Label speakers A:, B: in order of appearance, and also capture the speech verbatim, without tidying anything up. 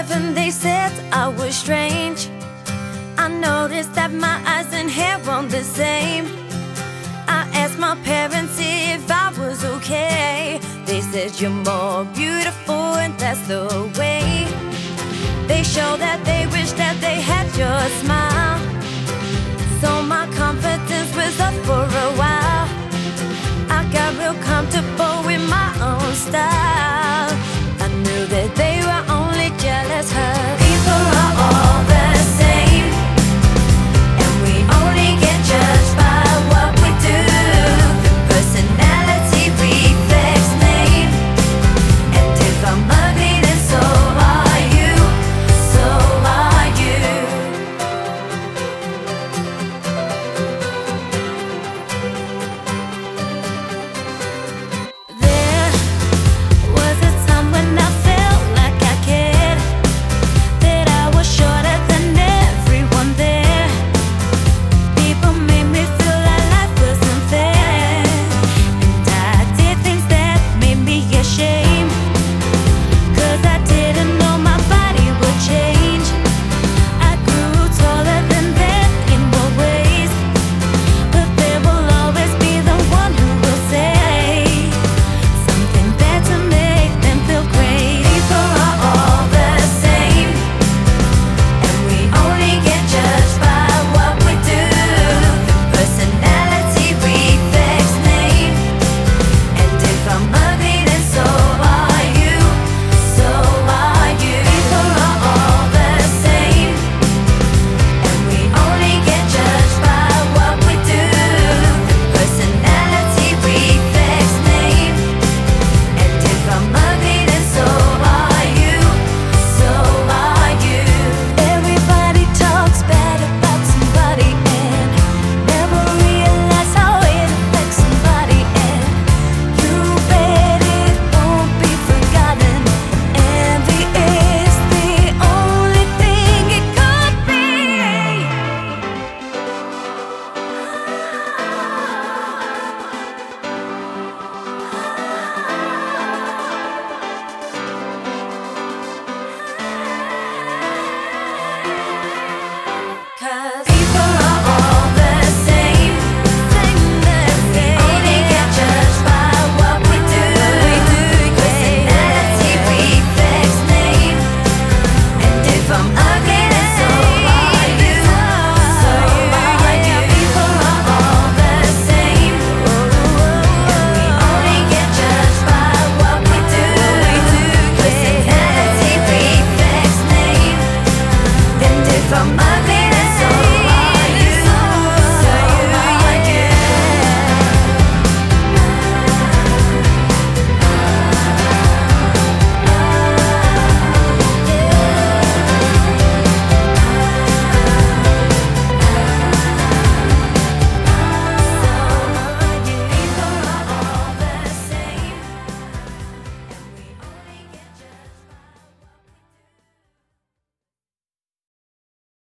A: eleven, they said I was strange. I noticed that my eyes and hair weren't the same. I asked my parents if I was okay. They said you're more beautiful and that's the way. They showed that they wished that they had your smile. So my confidence was up for a while. I got real comfortable